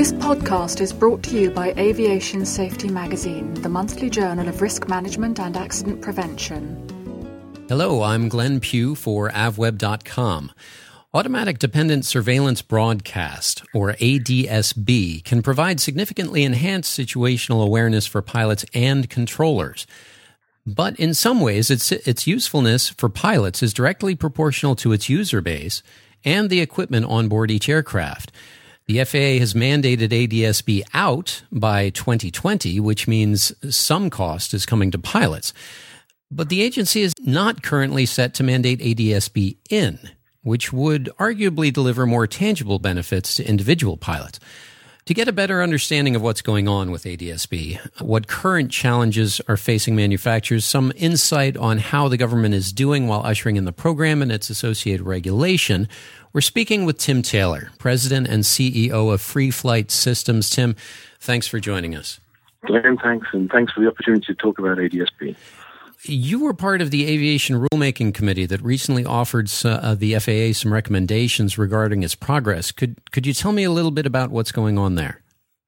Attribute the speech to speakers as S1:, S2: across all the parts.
S1: This podcast is brought to you by Aviation Safety Magazine, the monthly journal of risk management and accident prevention.
S2: Hello, I'm Glenn Pugh for avweb.com. Automatic Dependent Surveillance Broadcast, or ADSB, can provide significantly enhanced situational awareness for pilots and controllers. But in some ways, its usefulness for pilots is directly proportional to its user base and the equipment on board each aircraft. The FAA has mandated ADSB out by 2020, which means some cost is coming to pilots. But the agency is not currently set to mandate ADSB in, which would arguably deliver more tangible benefits to individual pilots. To get a better understanding of what's going on with ADSB, what current challenges are facing manufacturers, some insight on how the government is doing while ushering in the program and its associated regulation, we're speaking with Tim Taylor, President and CEO of Free Flight Systems. Tim, thanks for joining us.
S3: Glenn, thanks, and thanks for the opportunity to talk about ADSB.
S2: You were part of the Aviation Rulemaking Committee that recently offered the FAA some recommendations regarding its progress. Could you tell me a little bit about what's going on there?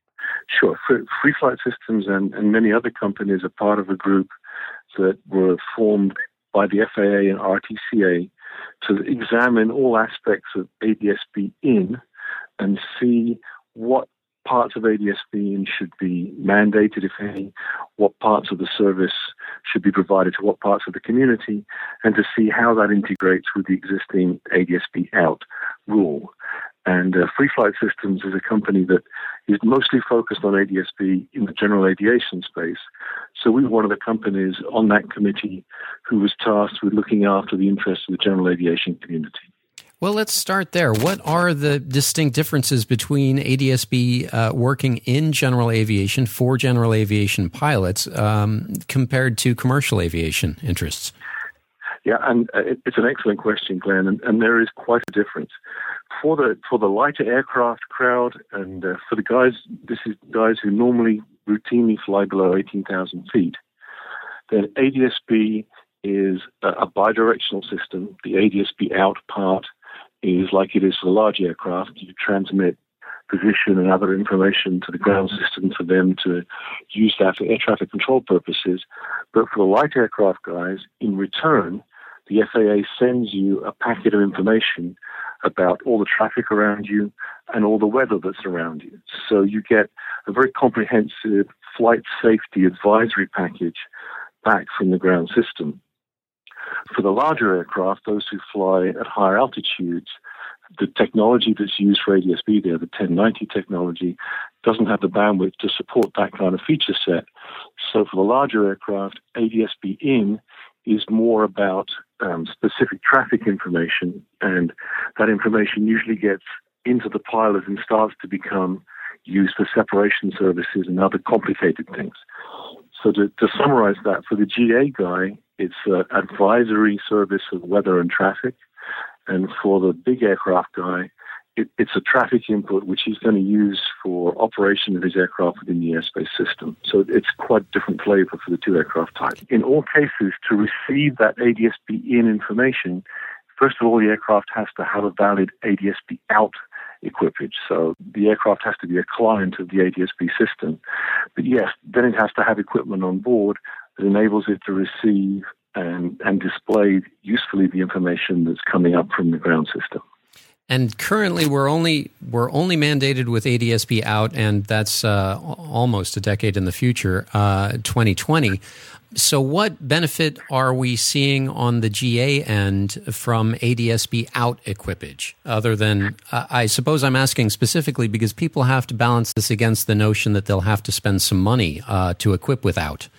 S3: Sure. Free Flight Systems and many other companies are part of a group that were formed by the FAA and RTCA to examine all aspects of ADSB in and see what parts of ADSB in should be mandated, if any, what parts of the service should be provided to what parts of the community, and to see how that integrates with the existing ADSB out rule. And Free Flight Systems is a company that is mostly focused on ADSB in the general aviation space. So we were one of the companies on that committee who was tasked with looking after the interests of the general aviation community.
S2: Well, let's start there. What are the distinct differences between ADSB working in general aviation for general aviation pilots compared to commercial aviation interests?
S3: Yeah, and it's an excellent question, Glenn, and there is quite a difference. For the lighter aircraft crowd and for the guys, this is guys who normally routinely fly below 18,000 feet, then ADSB is a bidirectional system. The ADSB out part is like it is for the large aircraft. You transmit position and other information to the ground system for them to use that for air traffic control purposes. But for the light aircraft guys, in return, the FAA sends you a packet of information about all the traffic around you and all the weather that's around you. So you get a very comprehensive flight safety advisory package back from the ground system. For the larger aircraft, those who fly at higher altitudes, the technology that's used for ADSB there, the 1090 technology, doesn't have the bandwidth to support that kind of feature set. So for the larger aircraft, ADSB in is more about specific traffic information, and that information usually gets into the pilot and starts to become used for separation services and other complicated things. So to summarize that, for the GA guy, it's an advisory service of weather and traffic. And for the big aircraft guy, it's a traffic input which he's going to use for operation of his aircraft within the airspace system. So it's quite a different flavor for the two aircraft types. In all cases, to receive that ADSB in information, first of all, the aircraft has to have a valid ADSB out equipage. So the aircraft has to be a client of the ADSB system. But yes, then it has to have equipment on board that enables it to receive and display usefully the information that's coming up from the ground system.
S2: And currently, we're only mandated with ADSB out, and that's almost a decade in the future, 2020. So what benefit are we seeing on the GA end from ADSB out equipage? Other than, I suppose I'm asking specifically because people have to balance this against the notion that they'll have to spend some money to equip without.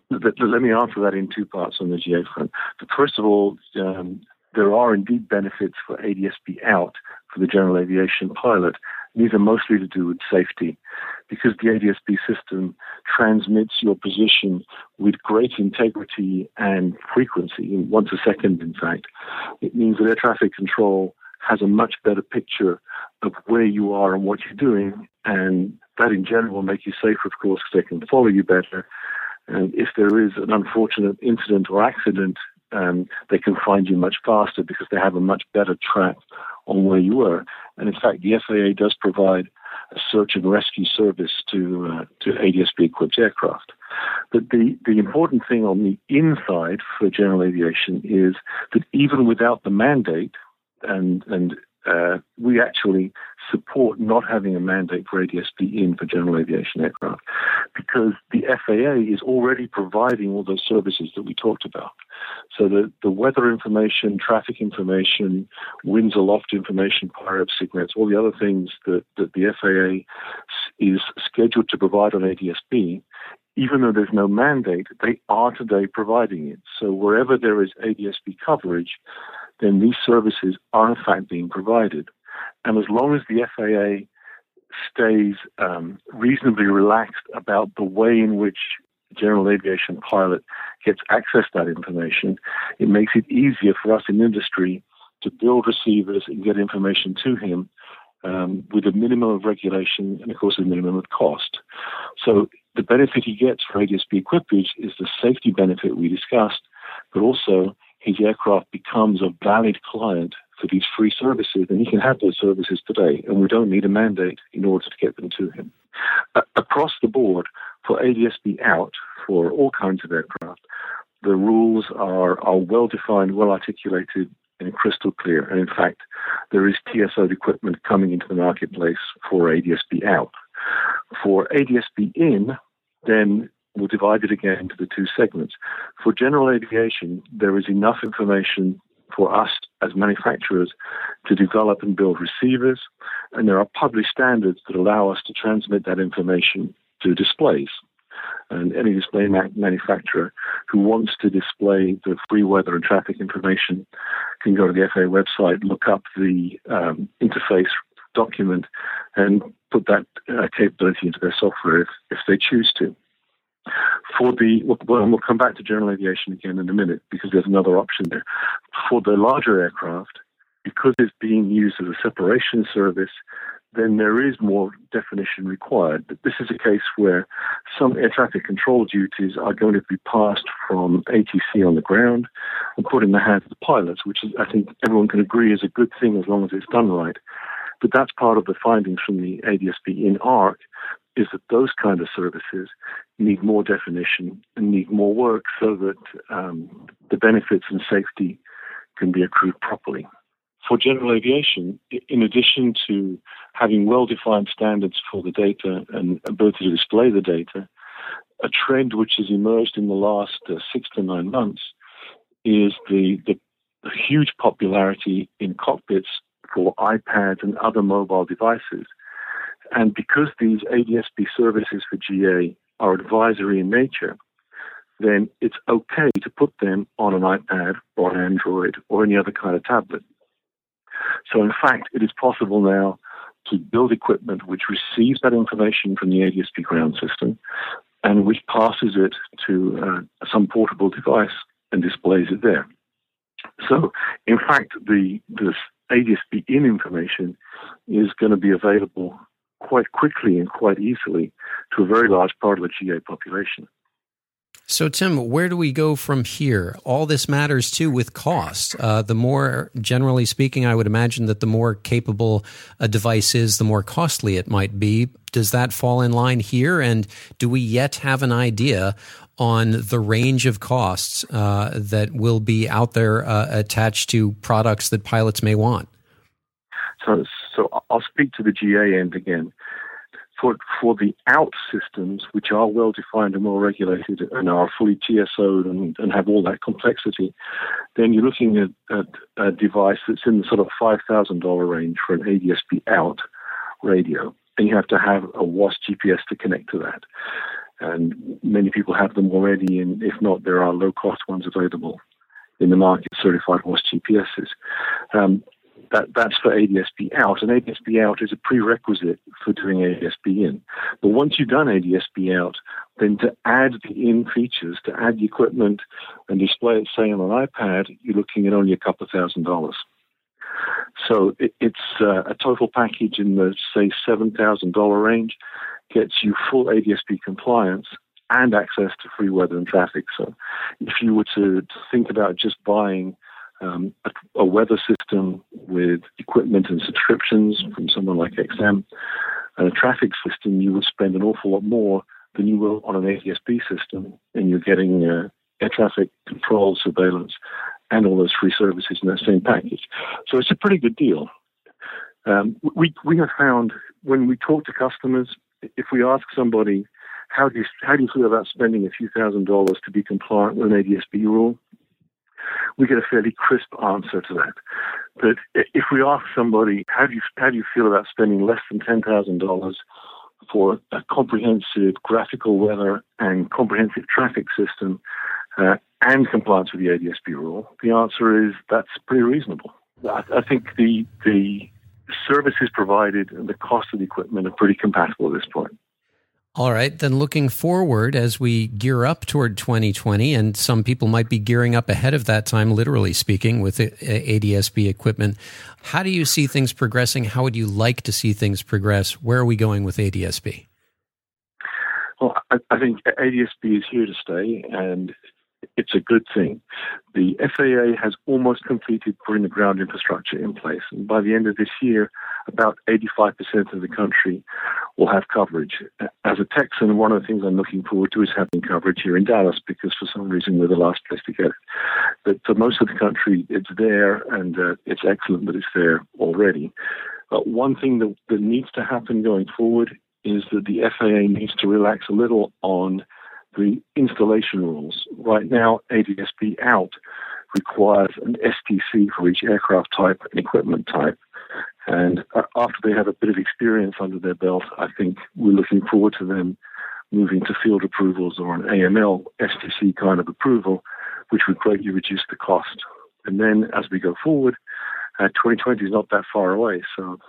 S3: Let me answer that in two parts on the GA front. First of all, there are indeed benefits for ADSB out for the general aviation pilot. These are mostly to do with safety, because the ADSB system transmits your position with great integrity and frequency, once a second, in fact. It means that air traffic control has a much better picture of where you are and what you're doing, and that in general will make you safer, of course, because they can follow you better. And if there is an unfortunate incident or accident, they can find you much faster because they have a much better track on where you were. And in fact, the FAA does provide search and rescue service to ADS-B-equipped aircraft. But the important thing on the inside for general aviation is that even without the mandate, and we actually support not having a mandate for ADS-B in for general aviation aircraft, because the FAA is already providing all those services that we talked about. So the weather information, traffic information, winds aloft information, PIREP signets, all the other things that the FAA is scheduled to provide on ADS-B, even though there's no mandate, they are today providing it. So wherever there is ADS-B coverage, then these services are in fact being provided. And as long as the FAA stays reasonably relaxed about the way in which the general aviation pilot gets access to that information, it makes it easier for us in industry to build receivers and get information to him with a minimum of regulation and, of course, a minimum of cost. So the benefit he gets for ADS-B equipage is the safety benefit we discussed, but also his aircraft becomes a valid client for these free services, and he can have those services today, and we don't need a mandate in order to get them to him. Across the board, for ADS-B out, for all kinds of aircraft, the rules are well-defined, well-articulated, and crystal clear. And in fact, there is TSO'd equipment coming into the marketplace for ADS-B out. For ADS-B in, then we'll divide it again into the two segments. For general aviation, there is enough information for us as manufacturers to develop and build receivers, and there are published standards that allow us to transmit that information to displays. And any display manufacturer who wants to display the free weather and traffic information can go to the FAA website, look up the interface document, and put that capability into their software if they choose to. We'll come back to general aviation again in a minute because there's another option there. For the larger aircraft, because it's being used as a separation service, then there is more definition required. But this is a case where some air traffic control duties are going to be passed from ATC on the ground and put in the hands of the pilots, which is, I think everyone can agree is a good thing as long as it's done right. But that's part of the findings from the ADS-B in ARC, is that those kind of services need more definition and need more work so that the benefits and safety can be accrued properly. For general aviation, in addition to having well-defined standards for the data and ability to display the data, a trend which has emerged in the last 6 to 9 months is the huge popularity in cockpits for iPads and other mobile devices. And because these ADS-B services for GA are advisory in nature, then it's okay to put them on an iPad or an Android or any other kind of tablet. So in fact, it is possible now to build equipment which receives that information from the ADS-B ground system and which passes it to some portable device and displays it there. So in fact, the ADS-B in information is going to be available quite quickly and quite easily to a very large part of the GA population.
S2: So, Tim, where do we go from here? All this matters, too, with cost. The more, generally speaking, I would imagine that the more capable a device is, the more costly it might be. Does that fall in line here? And do we yet have an idea on the range of costs that will be out there attached to products that pilots may want?
S3: So I'll speak to the GA end again. For the out systems, which are well-defined and well-regulated and are fully TSO'd and have all that complexity, then you're looking at a device that's in the sort of $5,000 range for an ADS-B out radio. And you have to have a WAAS GPS to connect to that. And many people have them already, and if not, there are low-cost ones available in the market, certified WAAS GPSs. That's for ADS-B out, and ADS-B out is a prerequisite for doing ADS-B in. But once you've done ADS-B out, then to add the in features, to add the equipment and display it, say, on an iPad, you're looking at only a couple of $1,000s. So it's a total package in the, say, $7,000 range, gets you full ADS-B compliance and access to free weather and traffic. So if you were to think about just buying a weather system with equipment and subscriptions from someone like XM, And a traffic system, you will spend an awful lot more than you will on an ADS-B system, and you're getting air traffic control, surveillance, and all those free services in that same package. So it's a pretty good deal. We have found when we talk to customers, if we ask somebody, how do you feel about spending a few $1,000s to be compliant with an ADS-B rule? We get a fairly crisp answer to that. But if we ask somebody, how do you feel about spending less than $10,000 for a comprehensive graphical weather and comprehensive traffic system and compliance with the ADS-B rule, the answer is that's pretty reasonable. I think the services provided and the cost of the equipment are pretty compatible at this point.
S2: All right, then looking forward as we gear up toward 2020, and some people might be gearing up ahead of that time, literally speaking, with ADS-B equipment, how do you see things progressing? How would you like to see things progress? Where are we going with ADS-B?
S3: Well, I think ADS-B is here to stay, and it's a good thing. The FAA has almost completed putting the ground infrastructure in place, and by the end of this year, about 85% of the country will have coverage. As a Texan, one of the things I'm looking forward to is having coverage here in Dallas, because for some reason we're the last place to get it. But for most of the country, it's there, and it's excellent that it's there already. One thing that needs to happen going forward is that the FAA needs to relax a little on the installation rules. Right now, ADS-B out requires an STC for each aircraft type and equipment type. And after they have a bit of experience under their belt, I think we're looking forward to them moving to field approvals or an AML STC kind of approval, which would greatly reduce the cost. And then as we go forward, 2020 is not that far away, so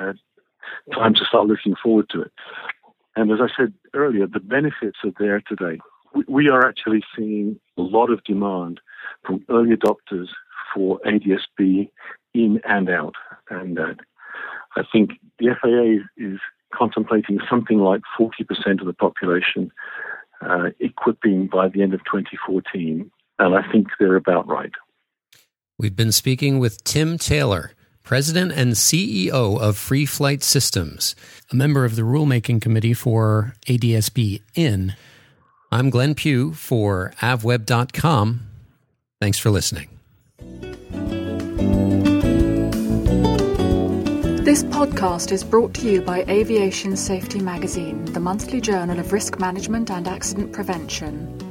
S3: time to start looking forward to it. And as I said earlier, the benefits are there today. We are actually seeing a lot of demand from early adopters for ADS-B in and out. And I think the FAA is contemplating something like 40% of the population equipping by the end of 2014. And I think they're about right.
S2: We've been speaking with Tim Taylor, President and CEO of Free Flight Systems, a member of the rulemaking committee for ADS-B in. I'm Glenn Pugh for avweb.com. Thanks for listening.
S1: This podcast is brought to you by Aviation Safety Magazine, the monthly journal of risk management and accident prevention.